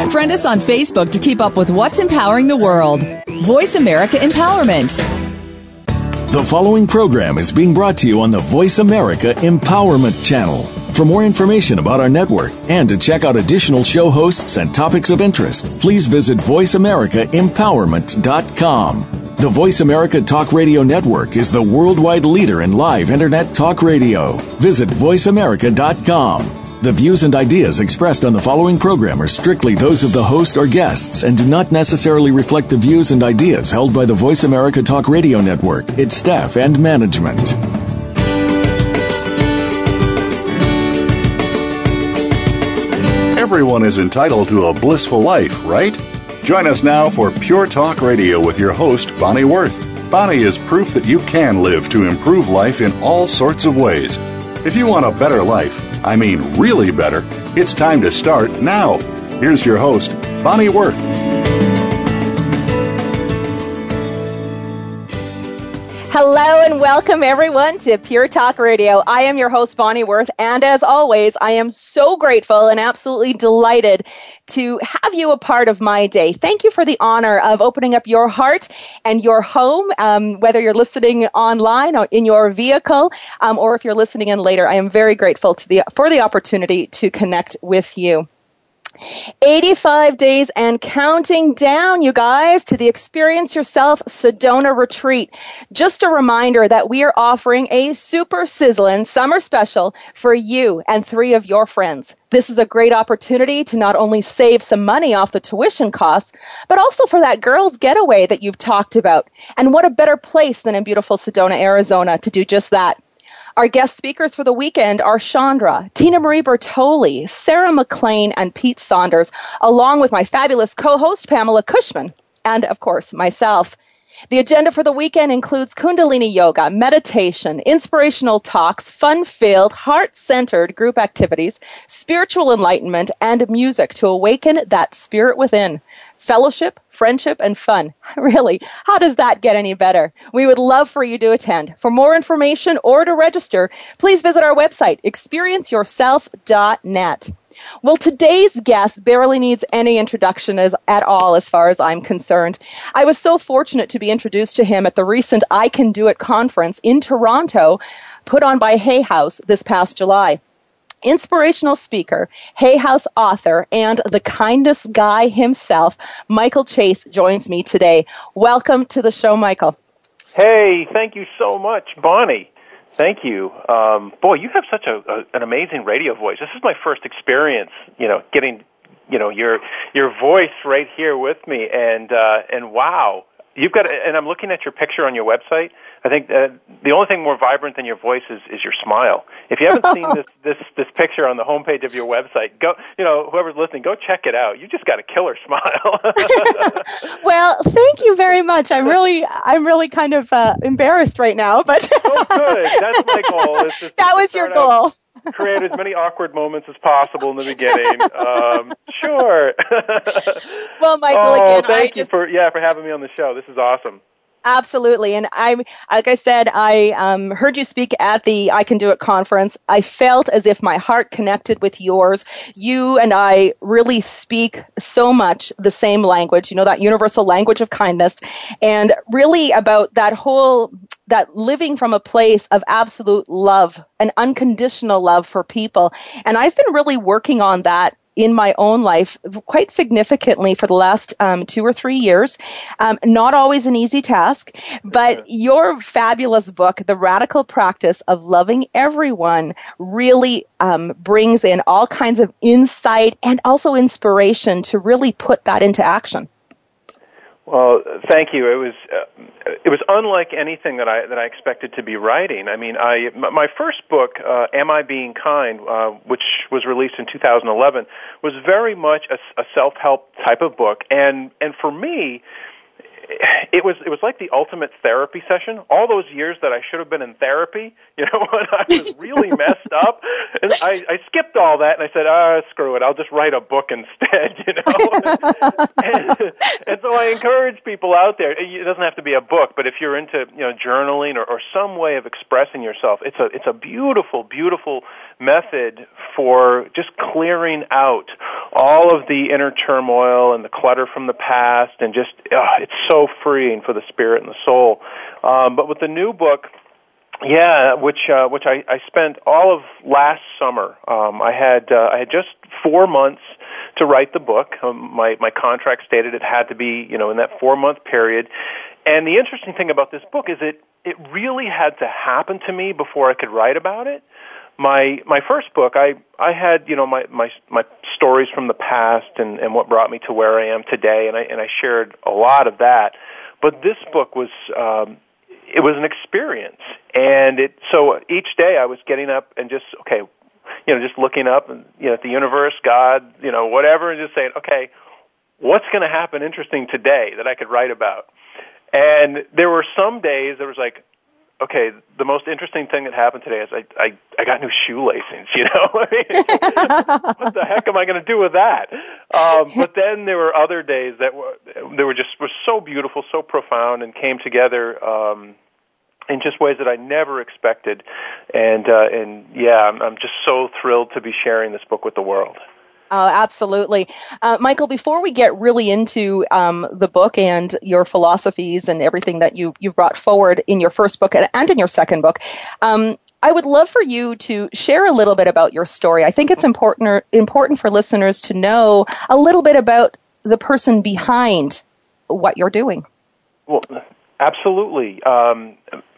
Friend us on Facebook to keep up with what's empowering the world. Voice America Empowerment. The following program is being brought to you on the Voice America Empowerment Channel. For more information about our network and to check out additional show hosts and topics of interest, please visit voiceamericaempowerment.com. The Voice America Talk Radio Network is the worldwide leader in live Internet talk radio. Visit voiceamerica.com. The views and ideas expressed on the following program are strictly those of the host or guests and do not necessarily reflect the views and ideas held by the Voice America Talk Radio Network, its staff, and management. Everyone is entitled to a blissful life, right? Join us now for Pure Talk Radio with your host, Bonnie Worth. Bonnie is proof that you can live to improve life in all sorts of ways. If you want a better life, I mean really better, it's time to start now. Here's your host, Bonnie Worth. Hello and welcome everyone to Pure Talk Radio. I am your host, Bonnie Worth, and as always, I am so grateful and absolutely delighted to have you a part of my day. Thank you for the honor of opening up your heart and your home, whether you're listening online or in your vehicle, or if you're listening in later. I am very grateful for the opportunity to connect with you. 85 days and counting down, you guys, to the Experience Yourself Sedona Retreat. Just a reminder that we are offering a super sizzling summer special for you and 3 of your friends. This is a great opportunity to not only save some money off the tuition costs, but also for that girls' getaway that you've talked about. And what a better place than in beautiful Sedona, Arizona, to do just that. Our guest speakers for the weekend are Chandra, Tina Marie Bertoli, Sarah McLean, and Pete Saunders, along with my fabulous co-host, Pamela Cushman, and, of course, myself. The agenda for the weekend includes Kundalini Yoga, meditation, inspirational talks, fun-filled, heart-centered group activities, spiritual enlightenment, and music to awaken that spirit within. Fellowship, friendship, and fun. Really, how does that get any better? We would love for you to attend. For more information or to register, please visit our website, experienceyourself.net. Well, today's guest barely needs any introduction at all as far as I'm concerned. I was so fortunate to be introduced to him at the recent I Can Do It conference in Toronto, put on by Hay House this past July. Inspirational speaker, Hay House author, and the kindness guy himself, Michael Chase, joins me today. Welcome to the show, Michael. Hey, thank you so much, Bonnie. Thank you. Boy, you have such an amazing radio voice. This is my first experience, getting, your voice right here with me, and wow, you've got. And I'm looking at your picture on your website. I think the only thing more vibrant than your voice is your smile. If you haven't seen this picture on the homepage of your website, go, whoever's listening, go check it out. You just got a killer smile. Well, thank you very much. I'm really kind of embarrassed right now, but oh, good. That's my goal. That was your goal. Create as many awkward moments as possible in the beginning. Sure. Well, Michael, again, thank you for having me on the show. This is awesome. Absolutely. And like I said, I heard you speak at the I Can Do It conference. I felt as if my heart connected with yours. You and I really speak so much the same language, that universal language of kindness, and really about that living from a place of absolute love, an unconditional love for people. And I've been really working on that in my own life quite significantly for the last 2 or 3 years. Not always an easy task, but your fabulous book, The Radical Practice of Loving Everyone, really brings in all kinds of insight and also inspiration to really put that into action. Well, thank you. It was unlike anything that I expected to be writing. I mean, my first book, Am I Being Kind, which was released in 2011, was very much a self-help type of book, and for me, it was like the ultimate therapy session. All those years that I should have been in therapy, when I was really messed up, and I skipped all that and I said, screw it, I'll just write a book instead, and so I encourage people out there. It doesn't have to be a book, but if you're into journaling or some way of expressing yourself, it's a beautiful, beautiful method for just clearing out all of the inner turmoil and the clutter from the past, and just it's so freeing for the spirit and the soul. But with the new book, which I spent all of last summer. I had just 4 months to write the book. My contract stated it had to be in that 4-month period. And the interesting thing about this book is it really had to happen to me before I could write about it. My first book, I had my stories from the past and what brought me to where I am today, and I shared a lot of that. But this book was it was an experience, and so each day I was getting up and just looking up and at the universe, God, whatever, and just saying, okay, what's going to happen interesting today that I could write about? And there were some days there was like, okay, the most interesting thing that happened today is I got new shoelacings, what the heck am I going to do with that? But then there were other days that were so beautiful, so profound, and came together in just ways that I never expected. And I'm just so thrilled to be sharing this book with the world. Oh, absolutely. Michael, before we get really into the book and your philosophies and everything that you've brought forward in your first book and in your second book, I would love for you to share a little bit about your story. I think it's important for listeners to know a little bit about the person behind what you're doing. Well, absolutely. I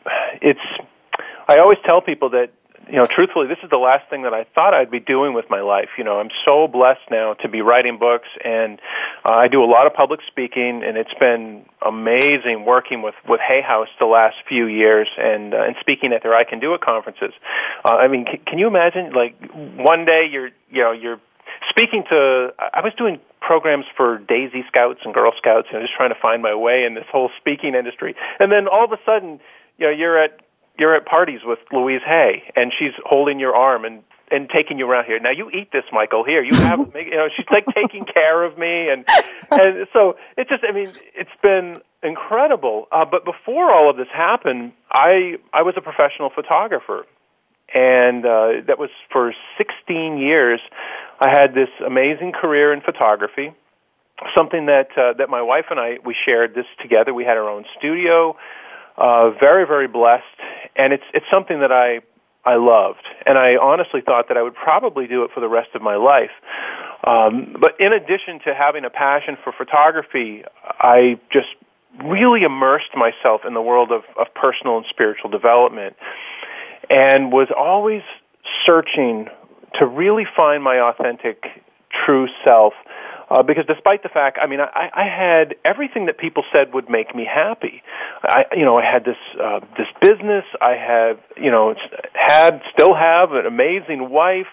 always tell people that, truthfully, this is the last thing that I thought I'd be doing with my life. I'm so blessed now to be writing books, and I do a lot of public speaking, and it's been amazing working with Hay House the last few years and speaking at their I Can Do It conferences. Can you imagine, like, one day you're speaking to, I was doing programs for Daisy Scouts and Girl Scouts, just trying to find my way in this whole speaking industry, and then all of a sudden, you're at parties with Louise Hay, and she's holding your arm and taking you around here. Now you eat this, Michael. Here, you have, she's like taking care of me, and so it's just, it's been incredible. But before all of this happened, I was a professional photographer, and that was for 16 years. I had this amazing career in photography, something that my wife and we shared this together. We had our own studio. Very, very blessed, and it's something that I loved, and I honestly thought that I would probably do it for the rest of my life. But in addition to having a passion for photography, I just really immersed myself in the world of personal and spiritual development, and was always searching to really find my authentic, true self. Because despite the fact, I had everything that people said would make me happy. I had this business. I have, still have an amazing wife,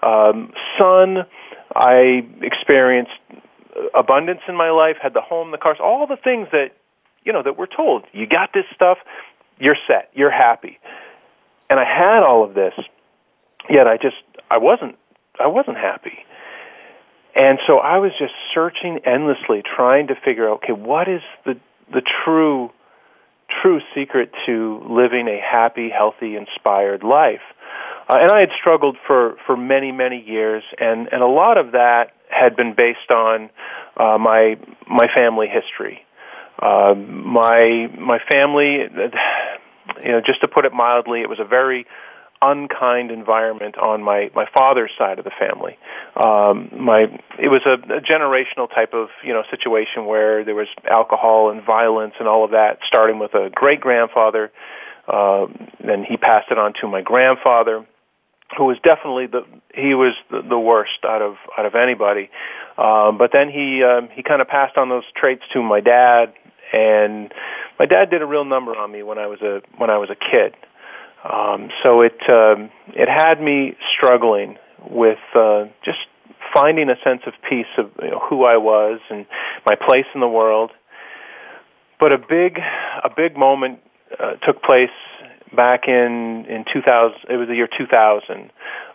son. I experienced abundance in my life. Had the home, the cars, all the things that, that we're told. You got this stuff, you're set, you're happy. And I had all of this, yet I wasn't happy. And so I was just searching endlessly, trying to figure out, okay, what is the true secret to living a happy, healthy, inspired life? And I had struggled for many, many years, and a lot of that had been based on my family history. My family, just to put it mildly, it was a very unkind environment on my father's side of the family. It was a generational type of situation where there was alcohol and violence and all of that, starting with a great grandfather. Then he passed it on to my grandfather, who was definitely the worst out of anybody. But then he kind of passed on those traits to my dad, and my dad did a real number on me when I was a kid. So it had me struggling with just finding a sense of peace of who I was and my place in the world. But a big moment took place back in 2000. It was the year 2000.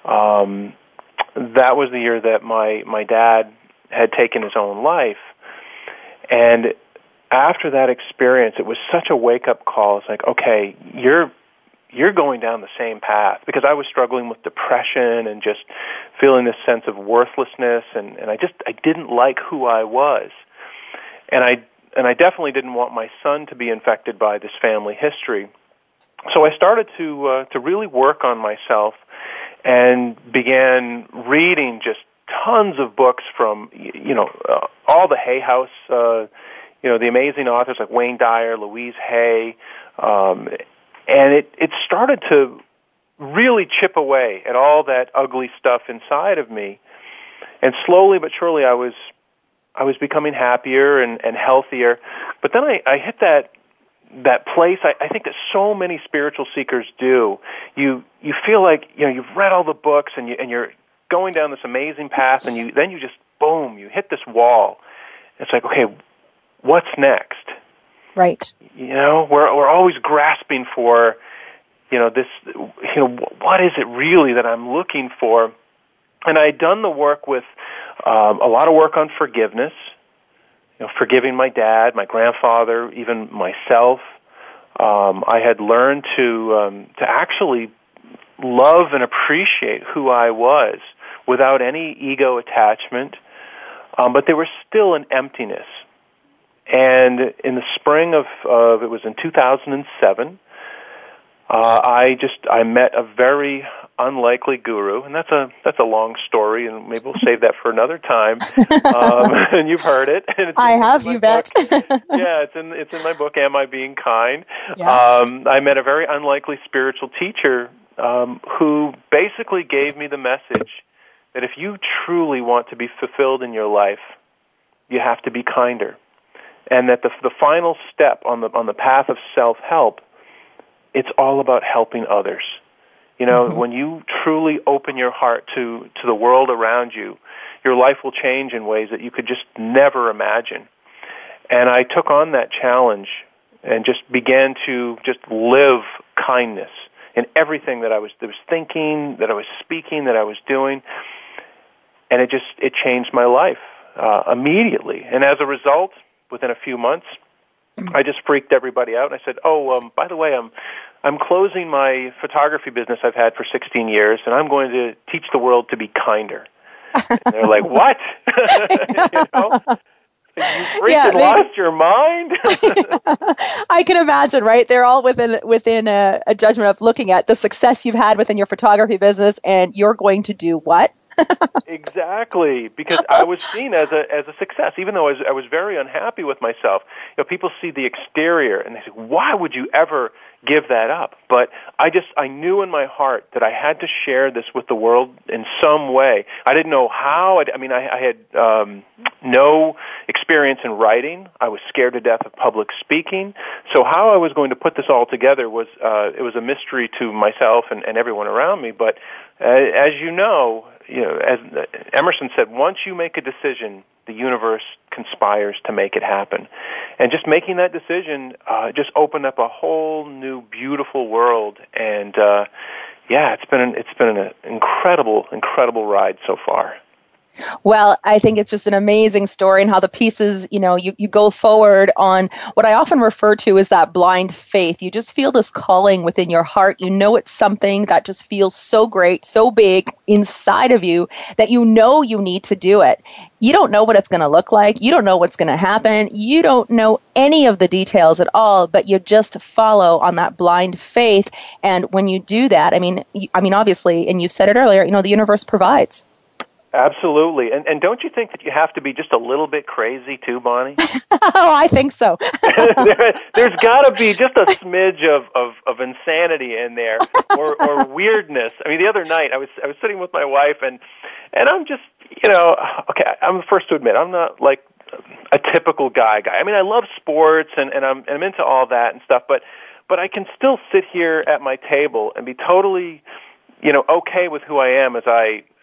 That was the year that my dad had taken his own life. And after that experience, it was such a wake-up call. It's like, okay, you're going down the same path, because I was struggling with depression and just feeling this sense of worthlessness, and I didn't like who I was. And I definitely didn't want my son to be infected by this family history. So I started to really work on myself and began reading just tons of books from, all the Hay House, the amazing authors like Wayne Dyer, Louise Hay, and it started to really chip away at all that ugly stuff inside of me. And slowly but surely I was becoming happier and healthier. But then I hit that place I think that so many spiritual seekers do. You feel like, you've read all the books and you're going down this amazing path, and then you just, boom, you hit this wall. It's like, okay, what's next? Right. We're always grasping for, this, what is it really that I'm looking for? And I had done the work with a lot of work on forgiveness, forgiving my dad, my grandfather, even myself. I had learned to actually love and appreciate who I was without any ego attachment, but there was still an emptiness. And in the spring of it was in 2007, I met a very unlikely guru, and that's a long story, and maybe we'll save that for another time. And you've heard it. And I have, you bet. Yeah, it's in my book, Am I Being Kind? Yeah. I met a very unlikely spiritual teacher who basically gave me the message that if you truly want to be fulfilled in your life, you have to be kinder. And that the final step on the path of self-help, it's all about helping others. When you truly open your heart to the world around you, your life will change in ways that you could just never imagine. And I took on that challenge and just began to just live kindness in everything that I was thinking, that I was speaking, that I was doing. And it changed my life immediately. And as a result, within a few months, I just freaked everybody out. And I said, by the way, I'm closing my photography business I've had for 16 years, and I'm going to teach the world to be kinder. And they're like, what? You freaking lost your mind? I can imagine, right? They're all within a judgment of looking at the success you've had within your photography business, and you're going to do what? Exactly, because I was seen as a success, even though I was very unhappy with myself. People see the exterior and they say, "Why would you ever give that up?" But I knew in my heart that I had to share this with the world in some way. I didn't know how. I had no experience in writing. I was scared to death of public speaking. So how I was going to put this all together was it was a mystery to myself and everyone around me. But as you know, as Emerson said, once you make a decision, the universe conspires to make it happen. And just making that decision just opened up a whole new, beautiful world. And it's been an incredible ride so far. Well, I think it's just an amazing story, and how the pieces, you go forward on what I often refer to as that blind faith. You just feel this calling within your heart. It's something that just feels so great, so big inside of you that you need to do it. You don't know what it's going to look like. You don't know what's going to happen. You don't know any of the details at all, but you just follow on that blind faith. And when you do that, obviously, and you said it earlier, the universe provides. Absolutely. And don't you think that you have to be just a little bit crazy too, Bonnie? Oh, I think so. There's got to be just a smidge of insanity in there, or weirdness. The other night I was sitting with my wife, and I'm just, okay, I'm the first to admit, I'm not like a typical guy. I love sports, and I'm into all that and stuff, but I can still sit here at my table and be totally okay with who I am as I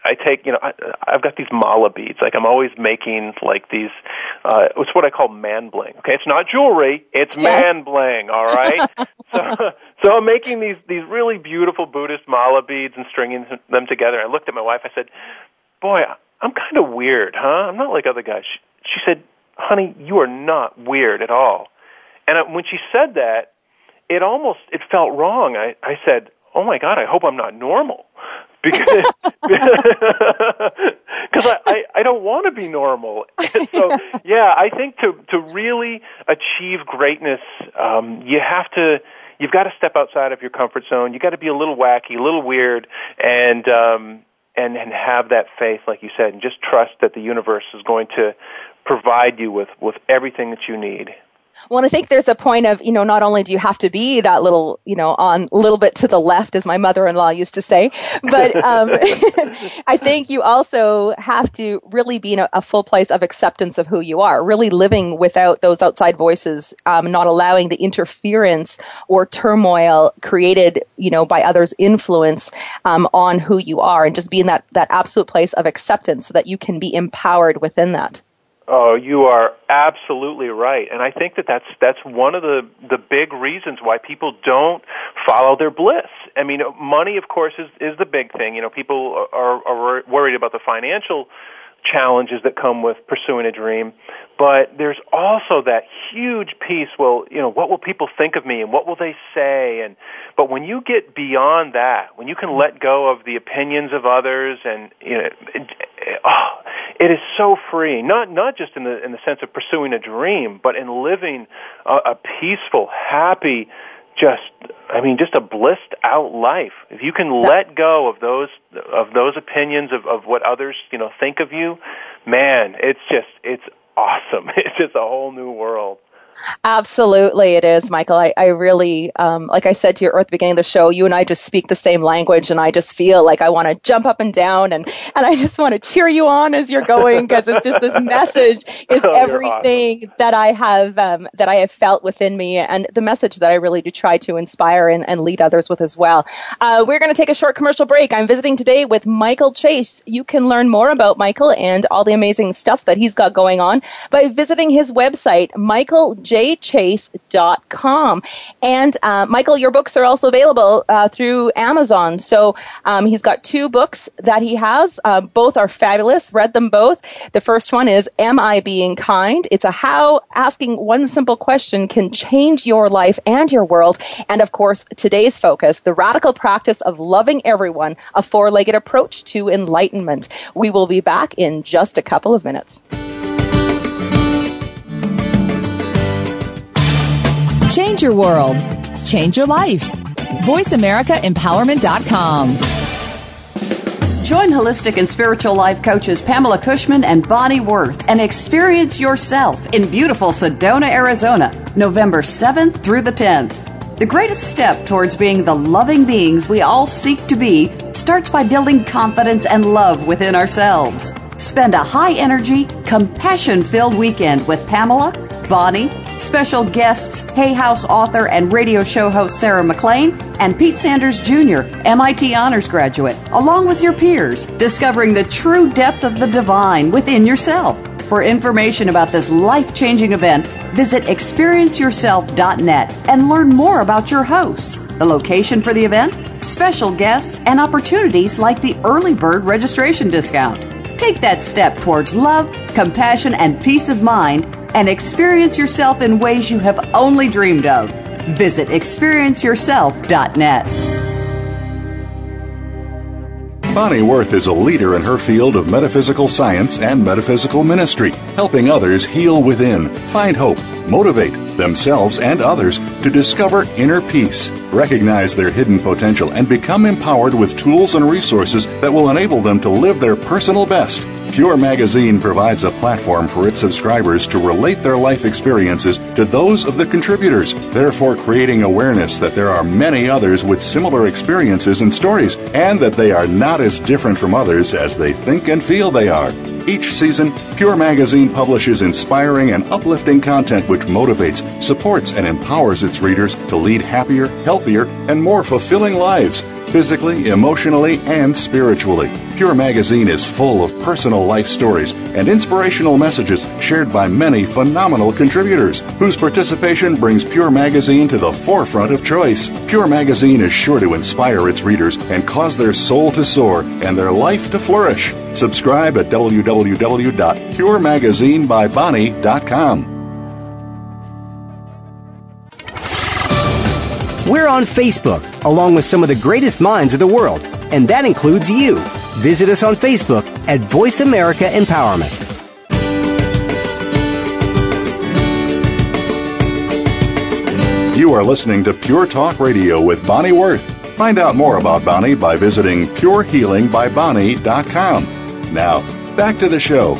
I take, I've got these mala beads. Like, I'm always making, like, these, it's what I call man bling. Okay, it's not jewelry, it's man bling, all right? So I'm making these really beautiful Buddhist mala beads and stringing them together. I looked at my wife, I said, boy, I'm kind of weird, huh? I'm not like other guys. She said, honey, you are not weird at all. And when she said that, it felt wrong. I said, oh my God, I hope I'm not normal. Because I don't want to be normal. And so, yeah, I think to really achieve greatness, you've got to step outside of your comfort zone. You've got to be a little wacky, a little weird, and have that faith, like you said, and just trust that the universe is going to provide you with everything that you need. Well, and I think there's a point of, not only do you have to be that little, on a little bit to the left, as my mother-in-law used to say, but I think you also have to really be in a full place of acceptance of who you are, really living without those outside voices, not allowing the interference or turmoil created, by others' influence on who you are, and just be in that absolute place of acceptance so that you can be empowered within that. Oh, you are absolutely right. And I think that's one of the big reasons why people don't follow their bliss. I mean, money, of course, is the big thing. People are worried about the financial challenges that come with pursuing a dream. But there's also that huge piece, what will people think of me and what will they say? But when you get beyond that, when you can let go of the opinions of others, and it is so freeing. Not just in the sense of pursuing a dream, but in living a peaceful, happy, just a blissed out life. If you can let go of those opinions of what others think of you, man, it's awesome. It's just a whole new world. Absolutely, it is, Michael. I really, like I said to you at the beginning of the show, you and I just speak the same language, and I just feel like I want to jump up and down, and I just want to cheer you on as you're going, because it's just this message is everything awesome. that I have felt within me, and the message that I really do try to inspire and lead others with as well. We're going to take a short commercial break. I'm visiting today with Michael Chase. You can learn more about Michael and all the amazing stuff that he's got going on by visiting his website, michaeljchase.com. And Michael, your books are also available through Amazon. So he's got 2 books that he has. Both are fabulous. Read them both. The first one is Am I Being Kind? It's a how asking one simple question can change your life and your world. And of course, today's focus, The Radical Practice of Loving Everyone, a 4-legged approach to enlightenment. We will be back in just a couple of minutes. Change your world. Change your life. VoiceAmericaEmpowerment.com. Join holistic and spiritual life coaches Pamela Cushman and Bonnie Worth and experience yourself in beautiful Sedona, Arizona, November 7th through the 10th. The greatest step towards being the loving beings we all seek to be starts by building confidence and love within ourselves. Spend a high-energy, compassion-filled weekend with Pamela, Bonnie, special guests, Hay House author and radio show host Sarah McLean, and Pete Sanders Jr., MIT honors graduate, along with your peers, discovering the true depth of the divine within yourself. For information about this life-changing event, visit experienceyourself.net and learn more about your hosts, the location for the event, special guests, and opportunities like the early bird registration discount. Take that step towards love, compassion, and peace of mind, and experience yourself in ways you have only dreamed of. Visit experienceyourself.net. Bonnie Worth is a leader in her field of metaphysical science and metaphysical ministry, helping others heal within, find hope, motivate themselves and others to discover inner peace, recognize their hidden potential, and become empowered with tools and resources that will enable them to live their personal best. Pure Magazine provides a platform for its subscribers to relate their life experiences to those of the contributors, therefore creating awareness that there are many others with similar experiences and stories, and that they are not as different from others as they think and feel they are. Each season, Pure Magazine publishes inspiring and uplifting content which motivates, supports, and empowers its readers to lead happier, healthier, and more fulfilling lives. physically, emotionally, and spiritually. Pure Magazine is full of personal life stories and inspirational messages shared by many phenomenal contributors whose participation brings Pure Magazine to the forefront of choice. Pure Magazine is sure to inspire its readers and cause their soul to soar and their life to flourish. Subscribe at www.puremagazinebybonnie.com. We're on Facebook, along with some of the greatest minds of the world, and that includes you. Visit us on Facebook at Voice America Empowerment. You are listening to Pure Talk Radio with Bonnie Worth. Find out more about Bonnie by visiting purehealingbybonnie.com. Now, back to the show.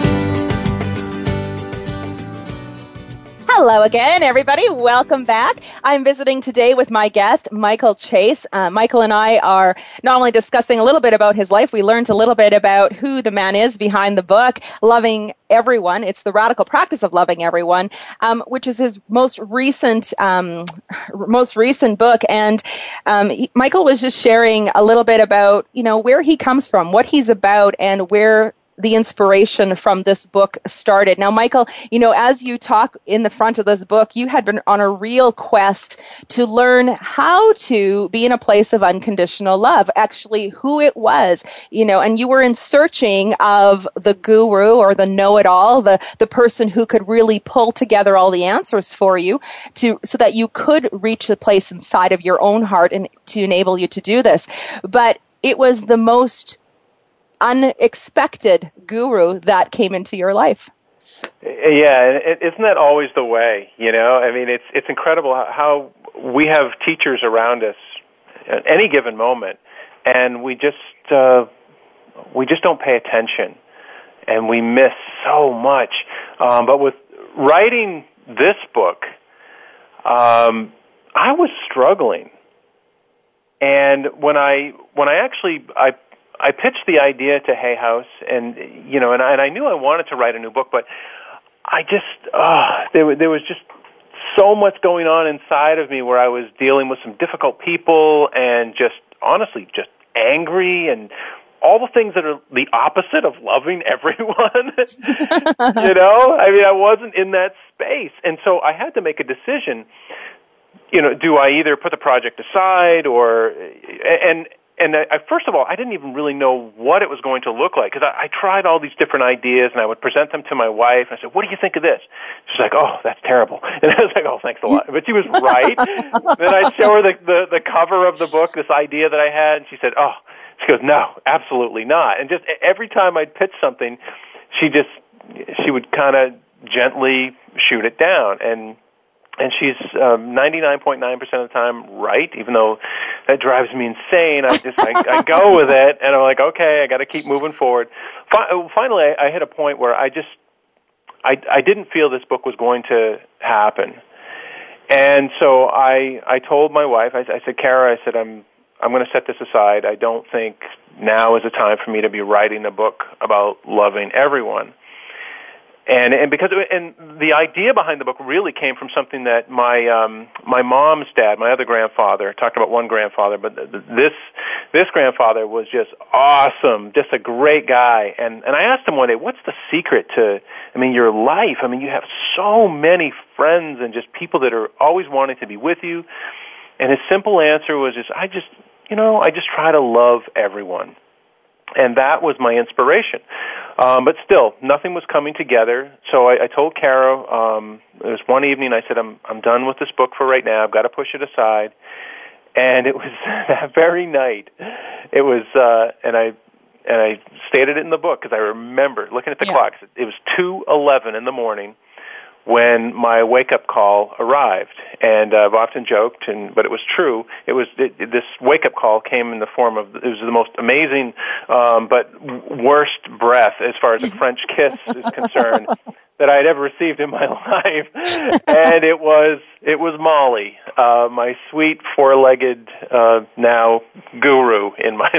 Hello again, everybody. Welcome back. I'm visiting today with my guest, Michael Chase. Michael and I are not only discussing a little bit about his life, we learned a little bit about who the man is behind the book, Loving Everyone. It's The Radical Practice of Loving Everyone, which is his most recent book. And Michael was just sharing a little bit about, where he comes from, what he's about, and where the inspiration from this book started. Now, Michael, as you talk in the front of this book, you had been on a real quest to learn how to be in a place of unconditional love, actually who it was, and you were in searching of the guru or the know-it-all, the person who could really pull together all the answers for you so that you could reach the place inside of your own heart and to enable you to do this. But it was the most unexpected guru that came into your life. Yeah, isn't that always the way? I mean, it's incredible how we have teachers around us at any given moment, and we just don't pay attention, and we miss so much. But with writing this book, I was struggling, and when I pitched the idea to Hay House, and I knew I wanted to write a new book, but I just there was just so much going on inside of me where I was dealing with some difficult people and just honestly just angry and all the things that are the opposite of loving everyone. I mean, I wasn't in that space, and so I had to make a decision. Do I either put the project aside And first of all, I didn't even really know what it was going to look like, because I tried all these different ideas, and I would present them to my wife, and I said, what do you think of this? She's like, oh, that's terrible. And I was like, oh, thanks a lot. But she was right. Then I'd show her the cover of the book, this idea that I had, and she said, oh, she goes, no, absolutely not. And just every time I'd pitch something, she would kind of gently shoot it down, and she's 99.9% of the time right, even though that drives me insane. I go with it, and I'm like, okay, I got to keep moving forward. Finally, I hit a point where I didn't feel this book was going to happen, and so I told my wife, I said, Kara, I said, I'm going to set this aside. I don't think now is the time for me to be writing a book about loving everyone. And because the idea behind the book really came from something that my mom's dad, my other grandfather, talked about one grandfather, but this grandfather was just awesome, just a great guy. And I asked him one day, what's the secret to, your life? You have so many friends and just people that are always wanting to be with you. And his simple answer was just, I just try to love everyone. And that was my inspiration. But still, nothing was coming together. So I told Kara, it was one evening, I said, I'm done with this book for right now. I've got to push it aside. And it was that very night. It was, and I stated it in the book because I remember looking at the clock. It was 2:11 in the morning when my wake-up call arrived. And I've often joked, but it was true. This wake-up call came in the form of, it was the most amazing but worst breath as far as a French kiss is concerned that I had ever received in my life. And it was Molly, my sweet four-legged now guru in my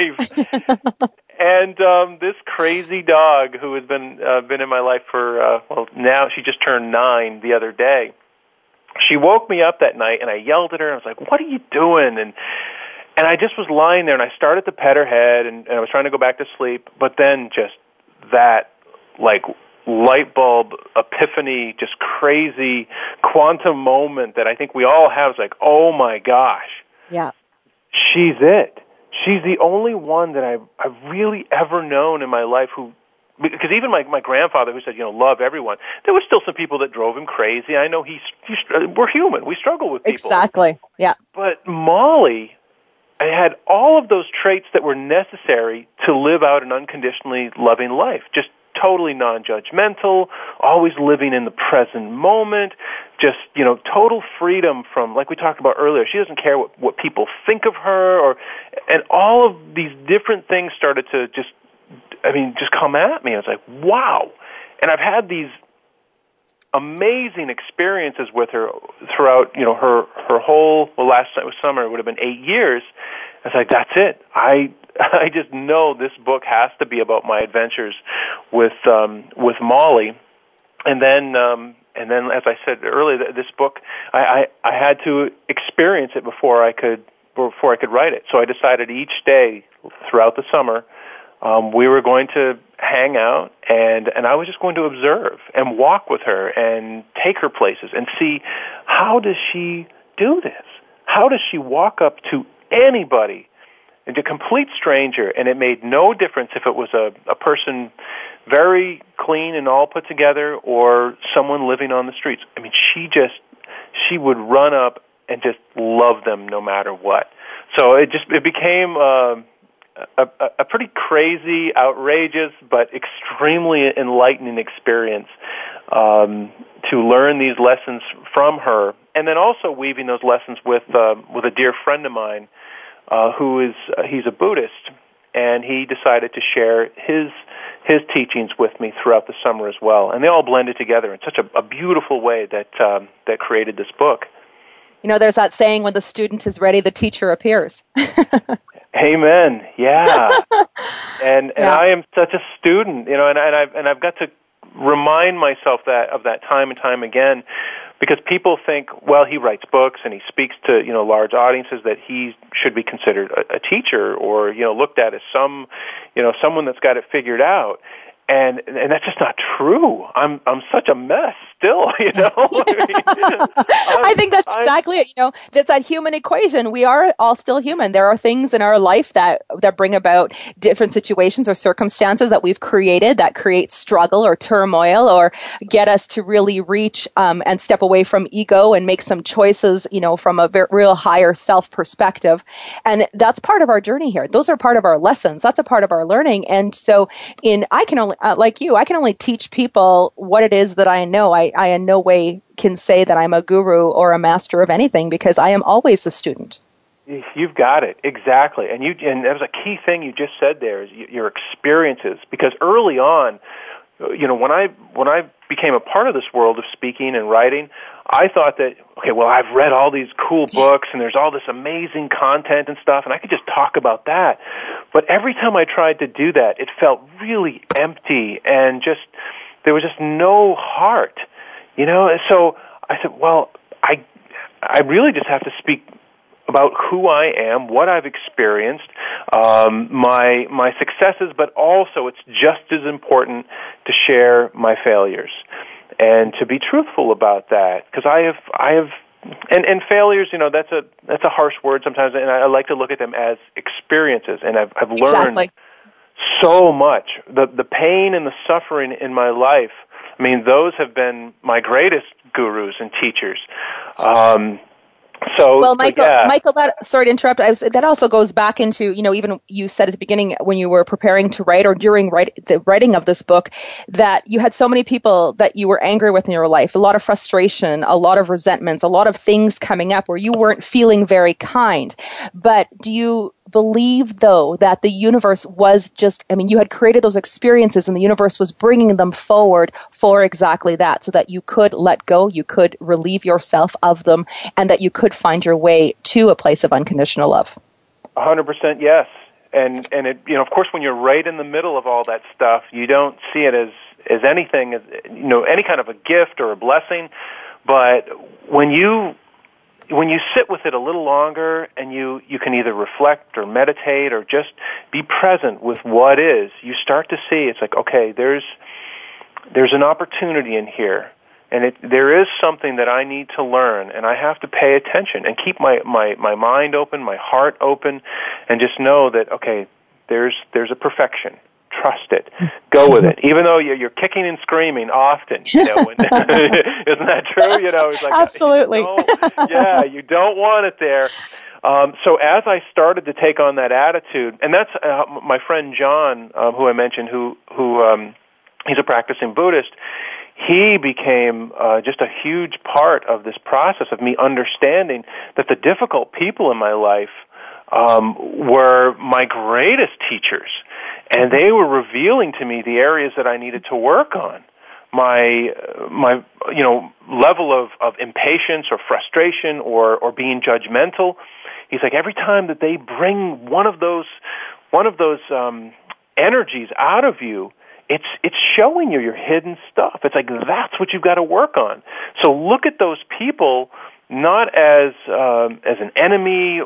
life. And this crazy dog who has been in my life for, now she just turned 9 the other day. She woke me up that night, and I yelled at her. I was like, what are you doing? And I just was lying there, and I started to pet her head, and I was trying to go back to sleep, but then just that, like, light bulb epiphany, just crazy quantum moment that I think we all have is like, oh my gosh. Yeah. She's it. She's the only one that I've really ever known in my life who, because even my grandfather who said, love everyone, there were still some people that drove him crazy. I know we're human. We struggle with people. Exactly. Yeah. But Molly, I had all of those traits that were necessary to live out an unconditionally loving life. Just totally non-judgmental, always living in the present moment, just, total freedom from, like we talked about earlier, she doesn't care what people think of her, and all of these different things started to just come at me. I was like, wow. And I've had these amazing experiences with her throughout, her whole, last summer, it would have been 8 years. I was like, that's it. I just know this book has to be about my adventures with Molly, and then as I said earlier, this book I had to experience it before I could write it. So I decided each day throughout the summer we were going to hang out, and I was just going to observe and walk with her and take her places and see, how does she do this? How does she walk up to anybody, and a complete stranger, and it made no difference if it was a person very clean and all put together or someone living on the streets. I mean, she would run up and just love them no matter what. So it became a pretty crazy, outrageous, but extremely enlightening experience to learn these lessons from her, and then also weaving those lessons with a dear friend of mine he's a Buddhist, and he decided to share his teachings with me throughout the summer as well, and they all blended together in such a beautiful way that created this book. There's that saying, when the student is ready, the teacher appears. Amen. Yeah. And I am such a student, and I've got to remind myself of that time and time again, because people think, well, he writes books and he speaks to, large audiences, that he should be considered a teacher or, looked at as someone that's got it figured out. And that's just not true. I'm such a mess still, I think that's exactly it. That's that human equation. We are all still human. There are things in our life that bring about different situations or circumstances that we've created that create struggle or turmoil or get us to really reach and step away from ego and make some choices, from a real higher self perspective. And that's part of our journey here. Those are part of our lessons. That's a part of our learning. And so I can only, like you, I can only teach people what it is that I know. I in no way can say that I'm a guru or a master of anything, because I am always a student. You've got it, exactly. And that was a key thing you just said there, is your experiences. Because early on, when I became a part of this world of speaking and writing, I thought that, okay, well, I've read all these cool books and there's all this amazing content and stuff, and I could just talk about that. But every time I tried to do that, it felt really empty, and there was just no heart, So I said, well, I really just have to speak about who I am, what I've experienced, my successes, but also it's just as important to share my failures and to be truthful about that, because I have and failures, that's a harsh word sometimes, and I like to look at them as experiences, and I've learned Exactly. so much. The pain and the suffering in my life, I mean, those have been my greatest gurus and teachers. Well, Michael, sorry to interrupt. That also goes back into, even you said at the beginning when you were preparing to write or during the writing of this book, that you had so many people that you were angry with in your life, a lot of frustration, a lot of resentments, a lot of things coming up where you weren't feeling very kind. But do you believe, though, that the universe was you had created those experiences and the universe was bringing them forward for exactly that, so that you could let go, you could relieve yourself of them, and that you could find your way to a place of unconditional love? 100% yes. And it, of course, when you're right in the middle of all that stuff, you don't see it as anything, as any kind of a gift or a blessing. But when you when you sit with it a little longer and you can either reflect or meditate or just be present with what is, you start to see it's like, okay, there's an opportunity in here, and there is something that I need to learn, and I have to pay attention and keep my mind open, my heart open, and just know that, okay, there's a perfection. Trust it. Go with it. Even though you're kicking and screaming often, isn't that true? It's like, absolutely. You don't want it there. So as I started to take on that attitude, and that's my friend John, who I mentioned, who he's a practicing Buddhist. He became just a huge part of this process of me understanding that the difficult people in my life were my greatest teachers. And they were revealing to me the areas that I needed to work on. My level of impatience or frustration or being judgmental. He's like, every time that they bring one of those energies out of you, it's showing you your hidden stuff. It's like, that's what you've got to work on. So look at those people not as an enemy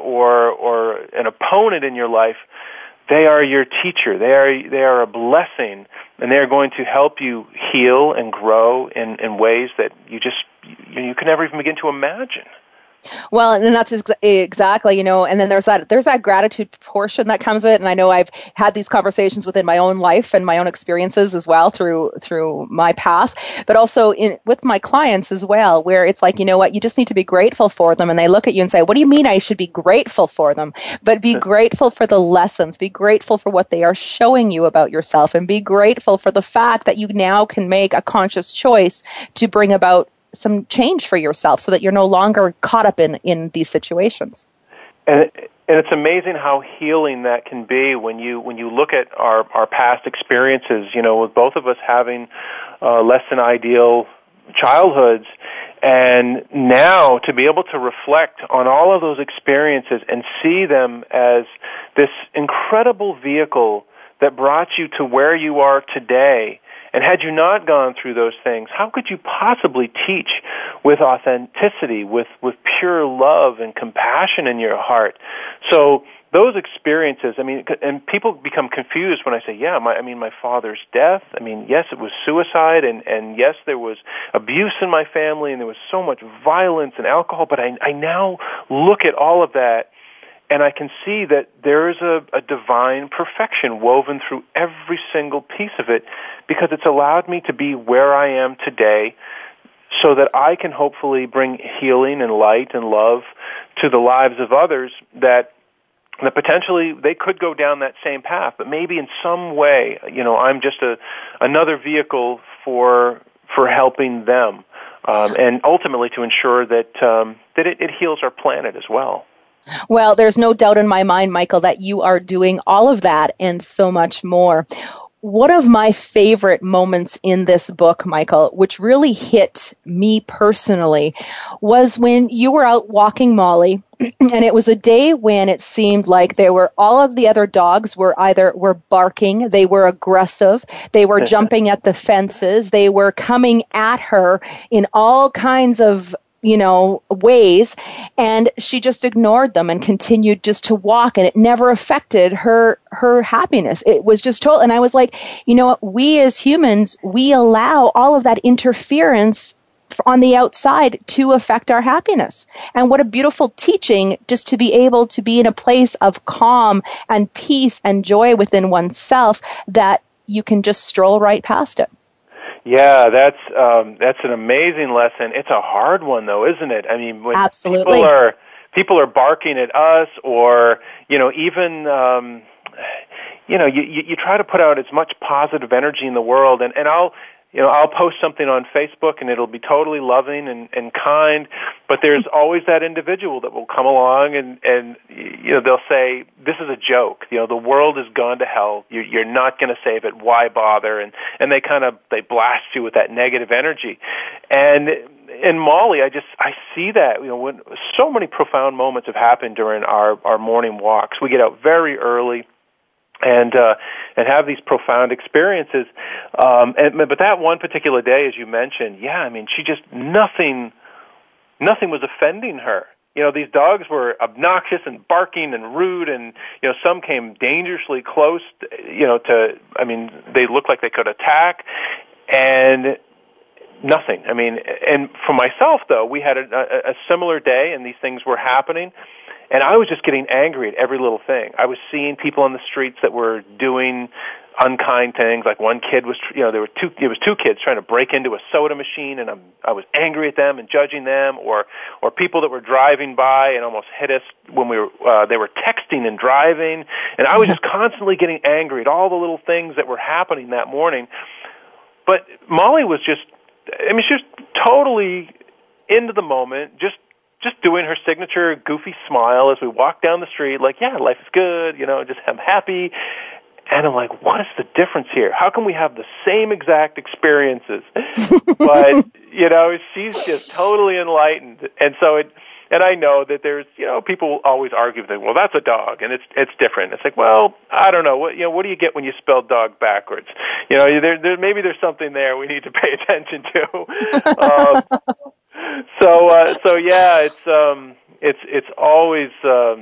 or an opponent in your life. They are your teacher. They are a blessing, and they are going to help you heal and grow in ways that you can never even begin to imagine. Well, and that's exactly, and then there's that gratitude portion that comes with it. And I know I've had these conversations within my own life and my own experiences as well through my path, but also with my clients as well, where it's like, you know what, you just need to be grateful for them. And they look at you and say, what do you mean I should be grateful for them? But be grateful for the lessons, be grateful for what they are showing you about yourself, and be grateful for the fact that you now can make a conscious choice to bring about some change for yourself so that you're no longer caught up in these situations. And it's amazing how healing that can be when you look at our past experiences, with both of us having less than ideal childhoods, and now to be able to reflect on all of those experiences and see them as this incredible vehicle that brought you to where you are today. And had you not gone through those things, how could you possibly teach with authenticity, with pure love and compassion in your heart? So those experiences, and people become confused when I say, my father's death, yes, it was suicide, and yes, there was abuse in my family, and there was so much violence and alcohol, but I now look at all of that, and I can see that there is a divine perfection woven through every single piece of it, because it's allowed me to be where I am today so that I can hopefully bring healing and light and love to the lives of others that potentially they could go down that same path, but maybe in some way, I'm just another vehicle for helping them, and ultimately to ensure that it heals our planet as well. Well, there's no doubt in my mind, Michael, that you are doing all of that and so much more. One of my favorite moments in this book, Michael, which really hit me personally, was when you were out walking Molly, and it was a day when it seemed like all of the other dogs were barking, they were aggressive, they were jumping at the fences, they were coming at her in all kinds of ways, and she just ignored them and continued just to walk, and it never affected her happiness. It was just total. And I was like, we as humans, we allow all of that interference on the outside to affect our happiness. And what a beautiful teaching just to be able to be in a place of calm and peace and joy within oneself that you can just stroll right past it. Yeah, that's an amazing lesson. It's a hard one, though, isn't it? When absolutely people are barking at us, or even you try to put out as much positive energy in the world, and I'll post something on Facebook and it'll be totally loving and kind, but there's always that individual that will come along and they'll say, this is a joke, the world has gone to hell, you're not going to save it, why bother? And they blast you with that negative energy. And in Molly, I see that, when so many profound moments have happened during our morning walks. We get out very early and have these profound experiences. But that one particular day, as you mentioned, she just nothing was offending her. these dogs were obnoxious and barking and rude, and some came dangerously close. They looked like they could attack, and nothing. And for myself, though, we had a similar day, and these things were happening, and I was just getting angry at every little thing. I was seeing people on the streets that were doing unkind things. Like one kid was, it was two kids trying to break into a soda machine, and I was angry at them and judging them, or people that were driving by and almost hit us when they were texting and driving, and I was just constantly getting angry at all the little things that were happening that morning. But Molly was she was totally into the moment, just doing her signature goofy smile as we walked down the street, like, yeah, life is good, just I'm happy. And I'm like, what is the difference here? How can we have the same exact experiences? But, she's just totally enlightened. And so and I know that there's, people always argue that, well, that's a dog, and it's different. It's like, well, I don't know. What do you get when you spell dog backwards? Maybe there's something there we need to pay attention to. So yeah, it's always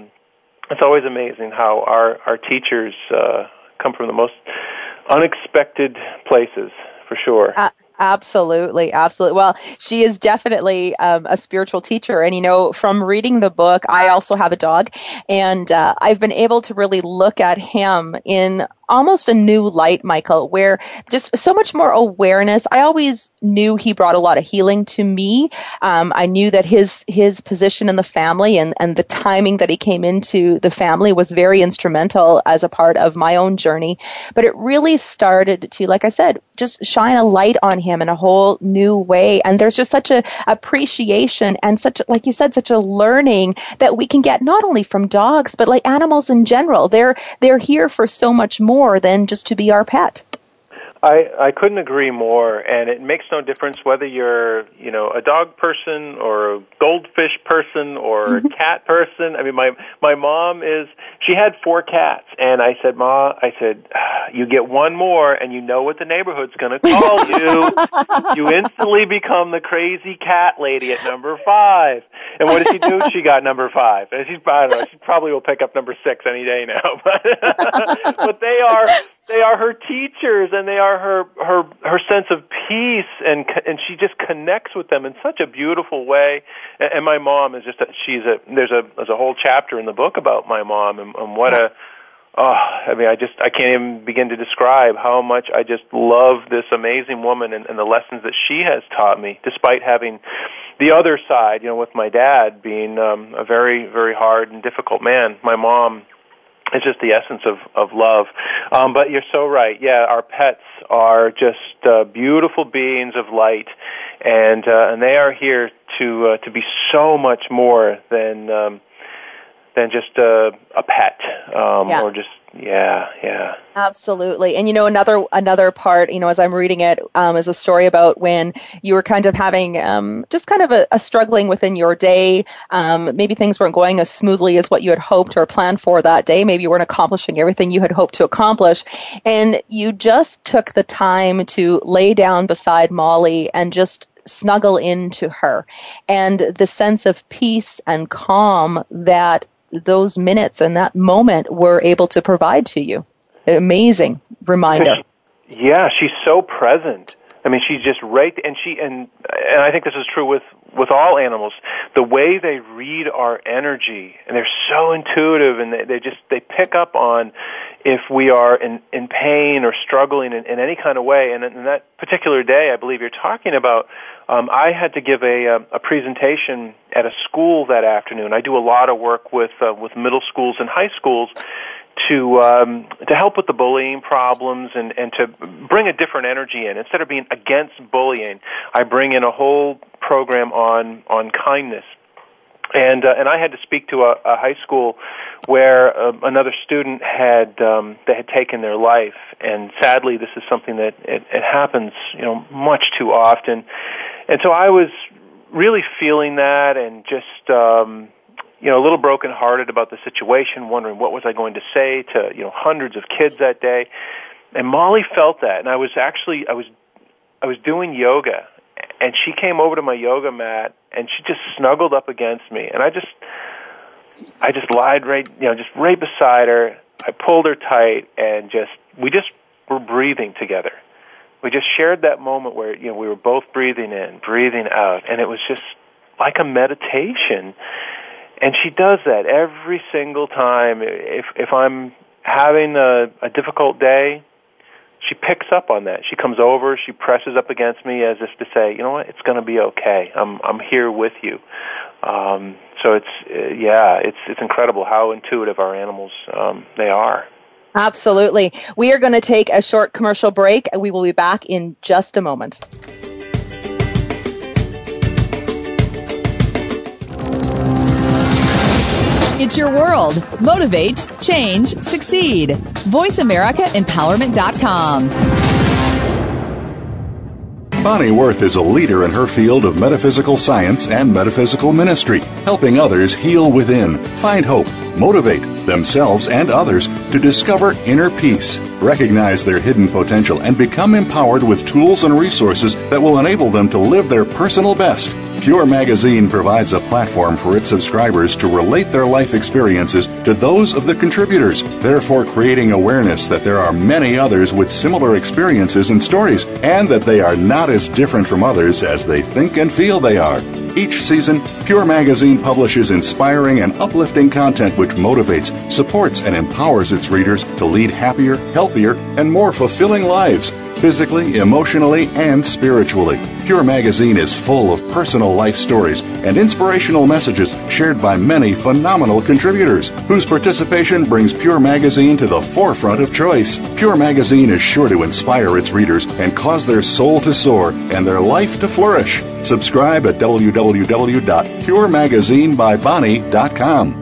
amazing how our teachers come from the most unexpected places, for sure. Absolutely. Well, she is definitely a spiritual teacher. And, from reading the book, I also have a dog, and I've been able to really look at him in almost a new light, Michael, where just so much more awareness. I always knew he brought a lot of healing to me. I knew that his position in the family and the timing that he came into the family was very instrumental as a part of my own journey. But it really started to, like I said, just shine a light on him in a whole new way. And there's just such a appreciation and such, like you said, such a learning that we can get not only from dogs, but like animals in general. They're here for so much more than just to be our pet. I couldn't agree more, and it makes no difference whether you're, a dog person or a goldfish person or a cat person. My mom she had 4 cats, and I said, Ma, you get one more, and you know what the neighborhood's going to call you. You instantly become the crazy cat lady at number 5. And what did she do? She got number 5. And she probably will pick up number 6 any day now. But they are her teachers, and they are her sense of peace, and she just connects with them in such a beautiful way. And my mom is there's a whole chapter in the book about my mom, and what I can't even begin to describe how much I just love this amazing woman and the lessons that she has taught me, despite having the other side, with my dad being a very, very hard and difficult man. My mom is just the essence of love. But you're so right. Yeah, our pets are just beautiful beings of light, and they are here to be so much more than just a pet or just. Yeah. Absolutely. And another part, as I'm reading it, is a story about when you were kind of having just kind of a struggling within your day. Maybe things weren't going as smoothly as what you had hoped or planned for that day. Maybe you weren't accomplishing everything you had hoped to accomplish. And you just took the time to lay down beside Molly and just snuggle into her. And the sense of peace and calm that those minutes and that moment were able to provide to you. Amazing reminder. Yeah, she's so present. She's just right, and I think this is true with all animals. The way they read our energy, and they're so intuitive, and they pick up on if we are in pain or struggling in any kind of way. And in that particular day, I believe you're talking about, I had to give a presentation at a school that afternoon. I do a lot of work with middle schools and high schools to help with the bullying problems and to bring a different energy in. Instead of being against bullying, I bring in a whole program on kindness. And I had to speak to a high school where another student had taken their life, and sadly, this is something that it happens, much too often. And so I was really feeling that, and just a little brokenhearted about the situation, wondering what was I going to say to hundreds of kids that day. And Molly felt that, and I was doing yoga, and she came over to my yoga mat and she just snuggled up against me, and I just lied right beside her. I pulled her tight, and we just were breathing together. We just shared that moment where, we were both breathing in, breathing out, and it was just like a meditation. And she does that every single time. If I'm having a difficult day, she picks up on that. She comes over, she presses up against me as if to say, you know what, it's going to be okay. I'm here with you. So it's incredible how intuitive our animals they are. Absolutely. We are going to take a short commercial break, and we will be back in just a moment. It's your world. Motivate, change, succeed. VoiceAmericaEmpowerment.com. Bonnie Worth is a leader in her field of metaphysical science and metaphysical ministry, helping others heal within, find hope, motivate themselves and others to discover inner peace, recognize their hidden potential, and become empowered with tools and resources that will enable them to live their personal best. Pure Magazine provides a platform for its subscribers to relate their life experiences to those of the contributors, therefore creating awareness that there are many others with similar experiences and stories, and that they are not as different from others as they think and feel they are. Each season, Pure Magazine publishes inspiring and uplifting content which motivates, supports, and empowers its readers to lead happier, healthier, and more fulfilling lives, physically, emotionally, and spiritually. Pure Magazine is full of personal life stories and inspirational messages shared by many phenomenal contributors, whose participation brings Pure Magazine to the forefront of choice. Pure Magazine is sure to inspire its readers and cause their soul to soar and their life to flourish. Subscribe at www.puremagazinebybonnie.com.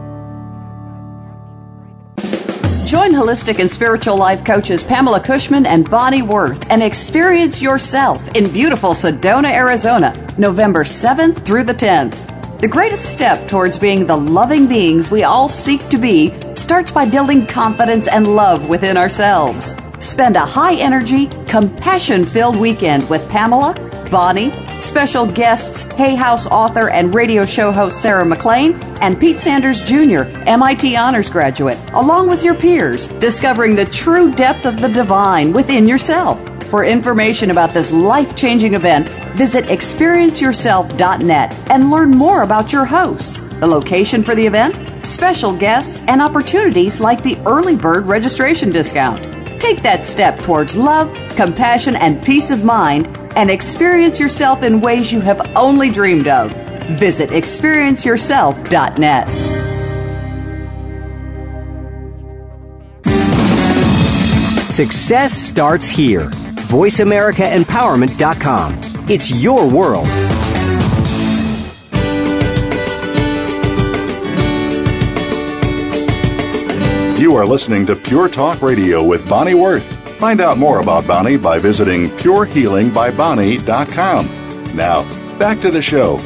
Join holistic and spiritual life coaches Pamela Cushman and Bonnie Worth and experience yourself in beautiful Sedona, Arizona, November 7th through the 10th. The greatest step towards being the loving beings we all seek to be starts by building confidence and love within ourselves. Spend a high-energy, compassion-filled weekend with Pamela, Bonnie, special guests Hay House author and radio show host Sarah McLean, and Pete Sanders Jr., MIT honors graduate, along with your peers, discovering the true depth of the divine within yourself. For information about this life-changing event, visit experienceyourself.net and learn more about your hosts, the location for the event, special guests, and opportunities like the early bird registration discount. Take that step towards love, compassion, and peace of mind, and experience yourself in ways you have only dreamed of. Visit experienceyourself.net. Success starts here. VoiceAmericaEmpowerment.com. It's your world. You are listening to Pure Talk Radio with Bonnie Worth. Find out more about Bonnie by visiting purehealingbybonnie.com. Now, back to the show.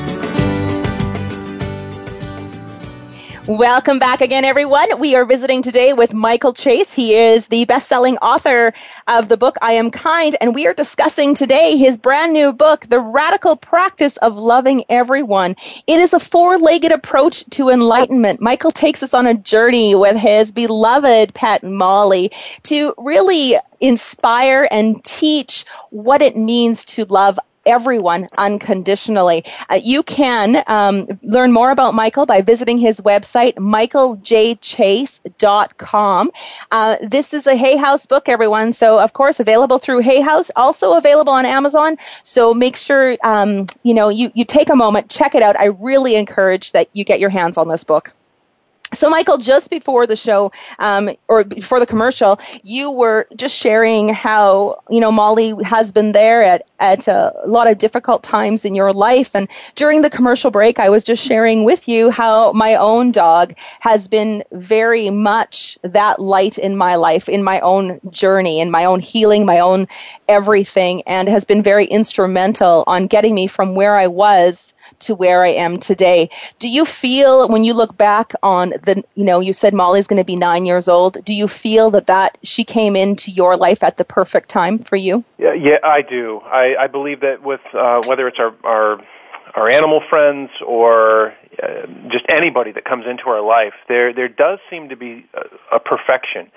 Welcome back again, everyone. We are visiting today with Michael Chase. He is the best-selling author of the book, I Am Kind, and we are discussing today his brand new book, The Radical Practice of Loving Everyone. It is a four-legged approach to enlightenment. Michael takes us on a journey with his beloved pet, Molly, to really inspire and teach what it means to love everyone unconditionally. You can learn more about Michael by visiting his website, michaeljchase.com. This is a Hay House book, everyone. So, of course, available through Hay House, also available on Amazon. So make sure, you take a moment, check it out. I really encourage that you get your hands on this book. So, Michael, just before the show, or before the commercial, you were just sharing how, Molly has been there at a lot of difficult times in your life. And during the commercial break, I was just sharing with you how my own dog has been very much that light in my life, in my own journey, in my own healing, my own everything, and has been very instrumental on getting me from where I was to where I am today. Do you feel, when you look back on you said Molly's going to be 9 years old, do you feel that she came into your life at the perfect time for you? Yeah, I do. I believe that with whether it's our our animal friends or just anybody that comes into our life, there does seem to be a perfection,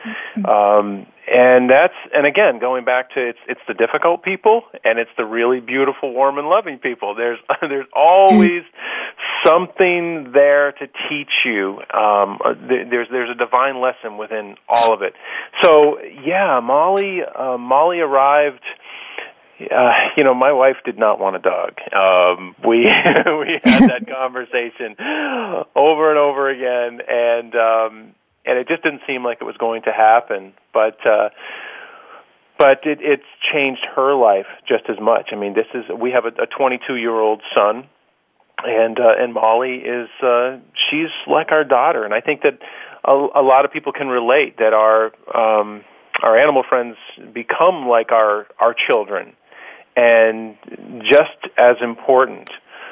and again, going back to it's the difficult people and it's the really beautiful, warm, and loving people. There's always something there to teach you. There's a divine lesson within all of it. So yeah, Molly arrived. My wife did not want a dog. We had that conversation over and over again, and it just didn't seem like it was going to happen. But it's changed her life just as much. I mean, we have a 22-year-old son, and Molly is she's like our daughter, and I think that a lot of people can relate that our animal friends become like our children. And just as important.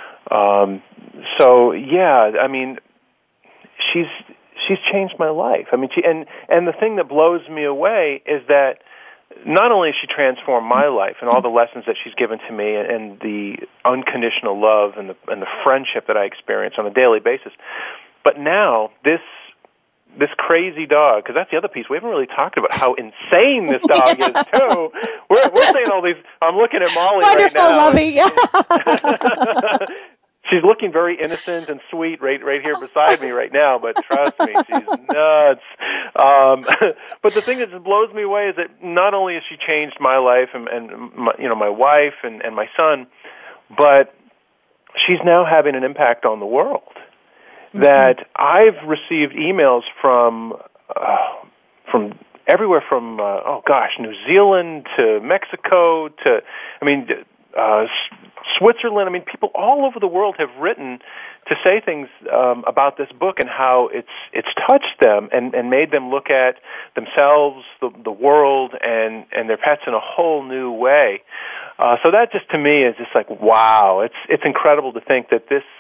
So yeah, I mean, she's changed my life. I mean, and the thing that blows me away is that not only has she transformed my life and all the lessons that she's given to me and the unconditional love and the friendship that I experience on a daily basis, but now this crazy dog, because that's the other piece. We haven't really talked about how insane this dog is, too. We're saying all these. I'm looking at Molly wonderful, right now. Lovey. She's looking very innocent and sweet right here beside me right now, but trust me, she's nuts. But the thing that just blows me away is that not only has she changed my life and my wife and my son, but she's now having an impact on the world. That I've received emails from everywhere from New Zealand to Mexico to Switzerland. I mean, people all over the world have written to say things about this book and how it's touched them and made them look at themselves, the world, and their pets in a whole new way. So that just to me is just like, wow, it's incredible to think that this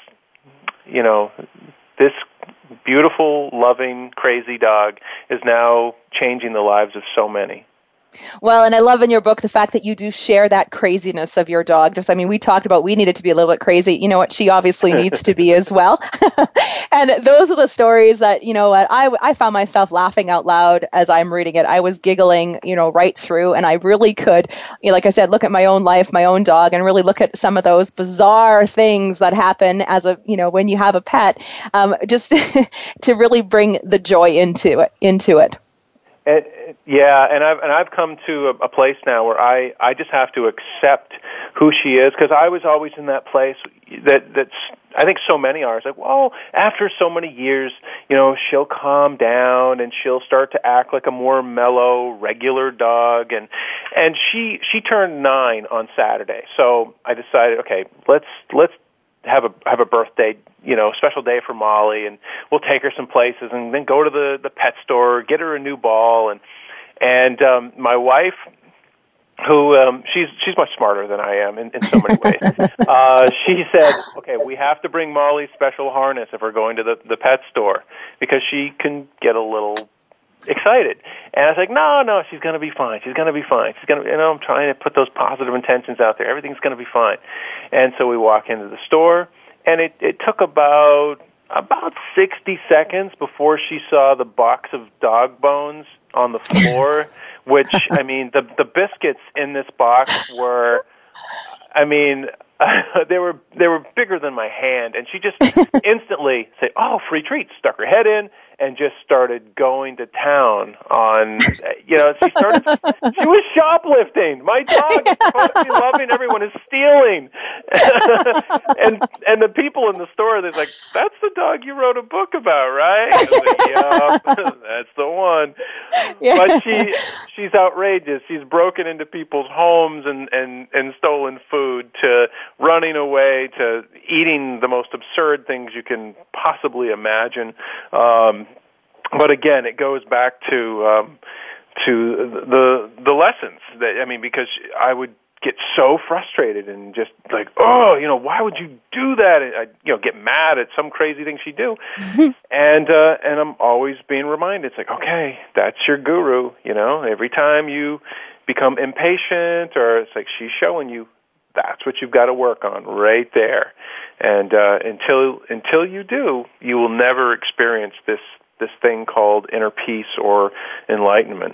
beautiful, loving, crazy dog is now changing the lives of so many. Well, and I love in your book the fact that you do share that craziness of your dog. We talked about we needed to be a little bit crazy. You know what? She obviously needs to be as well. And those are the stories that, I found myself laughing out loud as I'm reading it. I was giggling, right through, and I really could, like I said, look at my own life, my own dog, and really look at some of those bizarre things that happen as when you have a pet, just to really bring the joy into it. And I've come to a place now where I just have to accept who she is, because I was always in that place that's I think so many are. It's like, well, after so many years, she'll calm down and she'll start to act like a more mellow, regular dog. And she turned 9 on Saturday, so I decided, okay, let's have a birthday, special day for Molly, and we'll take her some places, and then go to the pet store, get her a new ball, and my wife, who she's much smarter than I am in so many ways. She said, okay, we have to bring Molly's special harness if we're going to the pet store, because she can get a little excited. And I was like, no, she's going to be fine. She's going to be fine. She's going to, I'm trying to put those positive intentions out there. Everything's going to be fine. And so we walk into the store, and it took about 60 seconds before she saw the box of dog bones on the floor, which, I mean, the biscuits in this box were, I mean, they were bigger than my hand, and she just instantly said, "Oh, free treats!" Stuck her head in and just started going to town on. She was shoplifting. My dog is supposed to be loving everyone, is stealing, and the people in the store, they're like, "That's the dog you wrote a book about, right?" I was like, "Yeah, that's the one." Yeah. But she's outrageous. She's broken into people's homes and stolen food, to running away, to eating the most absurd things you can possibly imagine. But again, it goes back to the lessons that, because I would get so frustrated and just like, why would you do that? And I, get mad at some crazy thing she'd do. And I'm always being reminded, it's like, okay, that's your guru, every time you become impatient, or it's like she's showing you, that's what you've got to work on right there. And until you do, you will never experience this thing called inner peace or enlightenment.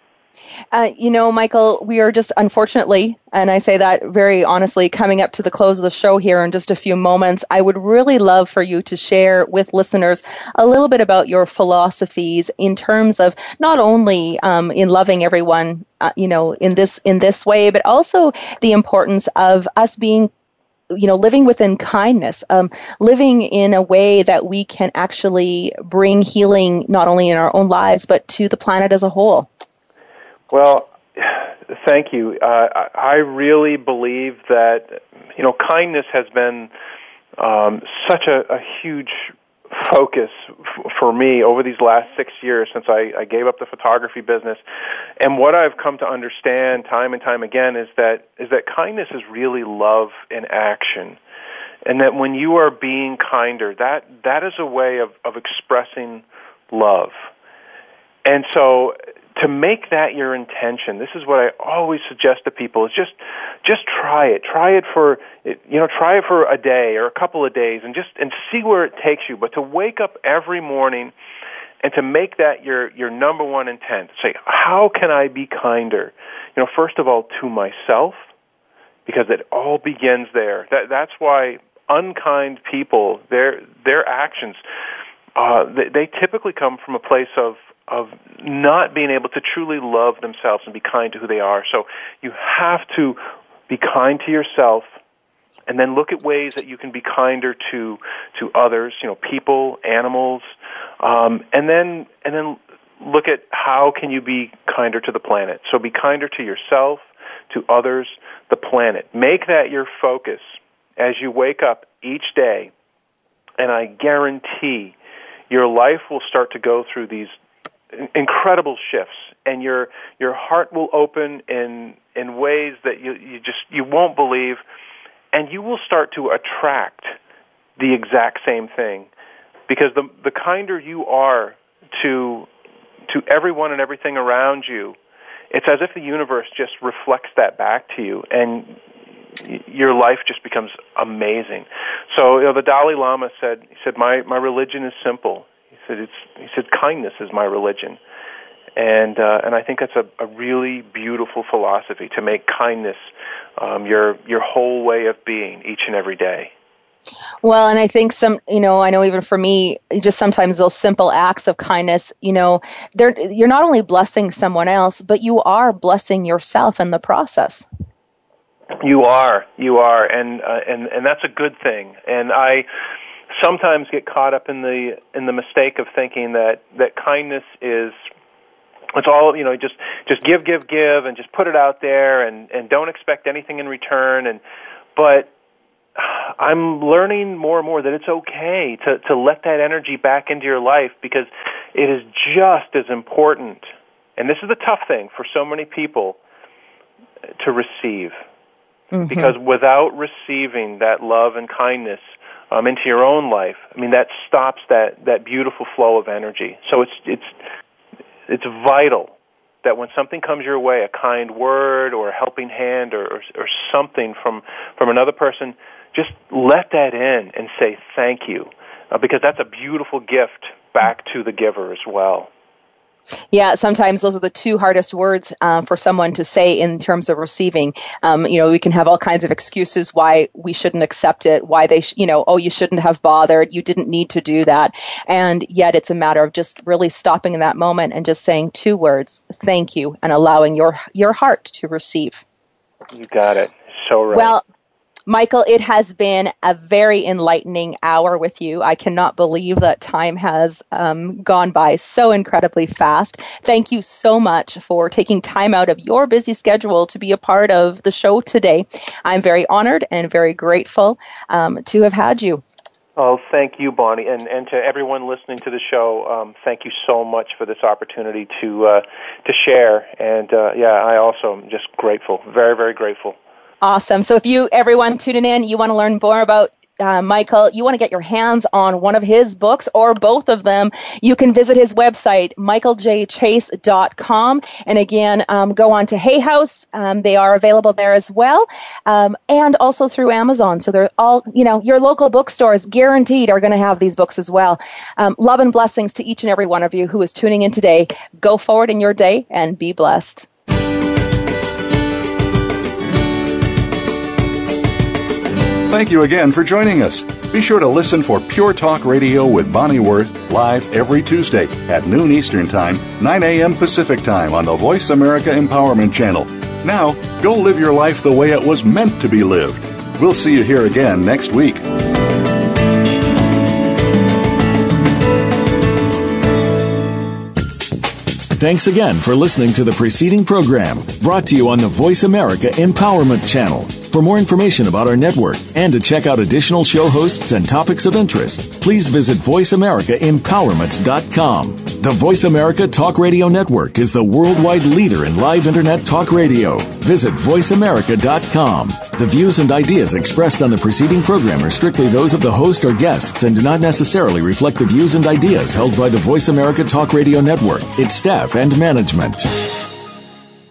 Michael, we are just unfortunately, and I say that very honestly, coming up to the close of the show here in just a few moments. I would really love for you to share with listeners a little bit about your philosophies in terms of not only in loving everyone, in this way, but also the importance of us being living within kindness, living in a way that we can actually bring healing not only in our own lives, but to the planet as a whole. Well, thank you. I really believe that, kindness has been such a huge focus for me over these last 6 years since I gave up the photography business. And what I've come to understand time and time again is that kindness is really love in action. And that when you are being kinder, that is a way of expressing love. And so to make that your intention, this is what I always suggest to people, is just try it. Try it for a day or a couple of days and see where it takes you. But to wake up every morning and to make that your number one intent. Say, how can I be kinder? First of all, to myself, because it all begins there. That's why unkind people, their actions, they typically come from a place of not being able to truly love themselves and be kind to who they are. So you have to be kind to yourself, and then look at ways that you can be kinder to others, people, animals, and then look at how can you be kinder to the planet. So be kinder to yourself, to others, the planet. Make that your focus as you wake up each day, and I guarantee your life will start to go through these incredible shifts, and your heart will open in ways that you won't believe, and you will start to attract the exact same thing, because the kinder you are to everyone and everything around you, it's as if the universe just reflects that back to you, and your life just becomes amazing. So the Dalai Lama said, my religion is simple. He said kindness is my religion, and I think that's a really beautiful philosophy, to make kindness your whole way of being each and every day. Well, and I think I know even for me, just sometimes those simple acts of kindness, you're not only blessing someone else, but you are blessing yourself in the process. You are, and that's a good thing. And I sometimes get caught up in the mistake of thinking that kindness is, it's all, just give, and just put it out there, and don't expect anything in return. But I'm learning more and more that it's okay to let that energy back into your life, because it is just as important, and this is the tough thing for so many people, to receive. Mm-hmm. Because without receiving that love and kindness into your own life, that stops that beautiful flow of energy. So it's vital that when something comes your way, a kind word or a helping hand or something from another person, just let that in and say thank you, because that's a beautiful gift back to the giver as well. Yeah, sometimes those are the two hardest words for someone to say in terms of receiving. We can have all kinds of excuses why we shouldn't accept it, why they, you shouldn't have bothered, you didn't need to do that. And yet it's a matter of just really stopping in that moment and just saying two words, thank you, and allowing your heart to receive. You got it. So right. Well, Michael, it has been a very enlightening hour with you. I cannot believe that time has gone by so incredibly fast. Thank you so much for taking time out of your busy schedule to be a part of the show today. I'm very honored and very grateful to have had you. Oh, thank you, Bonnie, and to everyone listening to the show. Thank you so much for this opportunity to share. And I also am just grateful, very, very grateful. Awesome. So if everyone tuning in, you want to learn more about Michael, you want to get your hands on one of his books or both of them, you can visit his website, michaeljchase.com. And again, go on to Hay House. They are available there as well. And also through Amazon. So they're all, your local bookstores guaranteed are going to have these books as well. Love and blessings to each and every one of you who is tuning in today. Go forward in your day and be blessed. Thank you again for joining us. Be sure to listen for Pure Talk Radio with Bonnie Worth live every Tuesday at noon Eastern Time, 9 a.m. Pacific Time on the Voice America Empowerment Channel. Now, go live your life the way it was meant to be lived. We'll see you here again next week. Thanks again for listening to the preceding program, brought to you on the Voice America Empowerment Channel. For more information about our network and to check out additional show hosts and topics of interest, please visit voiceamericaempowerment.com. The Voice America Talk Radio Network is the worldwide leader in live Internet talk radio. Visit voiceamerica.com. The views and ideas expressed on the preceding program are strictly those of the host or guests and do not necessarily reflect the views and ideas held by the Voice America Talk Radio Network, its staff, and management.